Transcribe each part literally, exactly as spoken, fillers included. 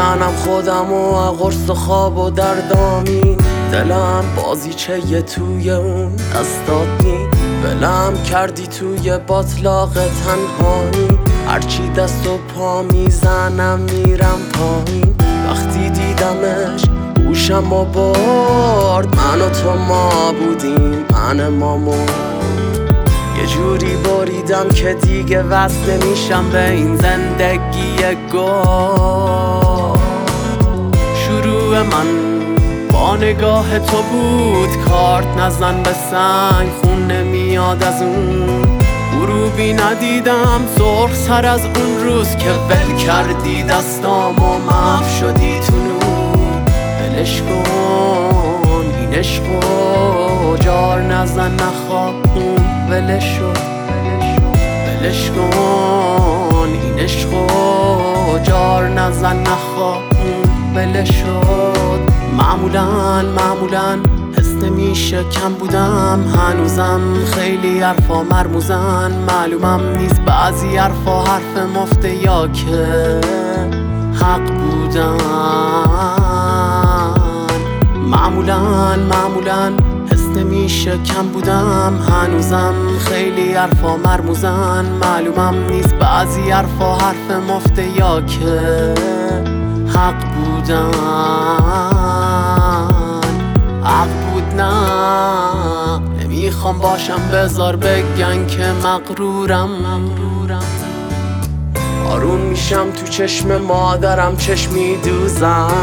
میزنم خودم و قرص و خواب و دردامی، دلم بازیچه یه توی اون دستات نی، بلم کردی توی باطلاق تنهایی، هرچی دست و پا میزنم میرم پایین. وقتی دیدمش گوشم و برد، من و تو ما بودیم، من مامو یه جوری بریدم که دیگه وصل نمیشم به این زندگی گل. شروع من با نگاه تو بود، کارت نزن به سنگ خون نمیاد از اون غروبی ندیدم سرخ سر از اون روز که ول کردی دستام و محو شدی تو نور. ولش کن این عشقو جار نزن نخواهون، ولش شد ولش کن این عشقو جار نزن نخواهون، ولش شد. معمولاً معمولاً حس نمیشه کم بودم، هنوزم خیلی حرفا مرموزن، معلومم نیست بعضی حرفا حرف مفته یا که حق بودن. معمولاً معمولاً حس نمیشه کم بودم، هنوزم خیلی حرفا مرموزن، معلومم نیست بعضی حرفا حرف مفته یا که حق بودن. حق بود نه نمیخوام باشم، بذار بگن که مغرورم. آروم میشم تو چشم مادرم چشمی دوزم،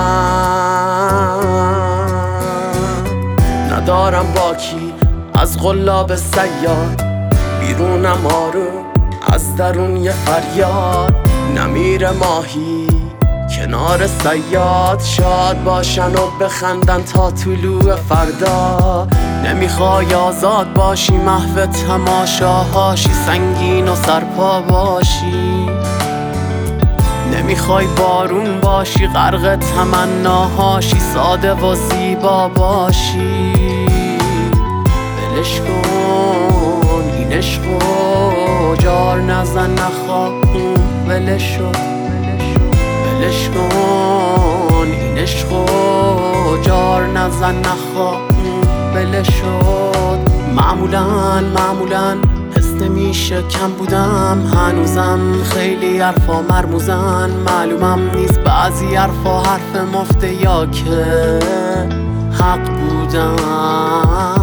ندارم باکی از غلاب سیاد، بیرونم آروم از درون یه فریاد. نمیره ماهی کنار صیاد، شاد باشن و بخندن تا طلوع فردا. نمیخوای آزاد باشی محو تماشاهاشی، سنگین و سرپا باشی. نمیخوای بارون باشی غرق تمناهاشی، ساده و زیبا باشی. ولش کن این عشقو جار نزن نخواهون، ولش شد ولش کن این عشقو جار نزن نخواهون، ولش شد. معمولاً معمولاً حس نمیشه کم بودم، هنوزم خیلی حرفا مرموزن، معلومم نیست بعضی حرفا حرف مفته یا که حق بودن.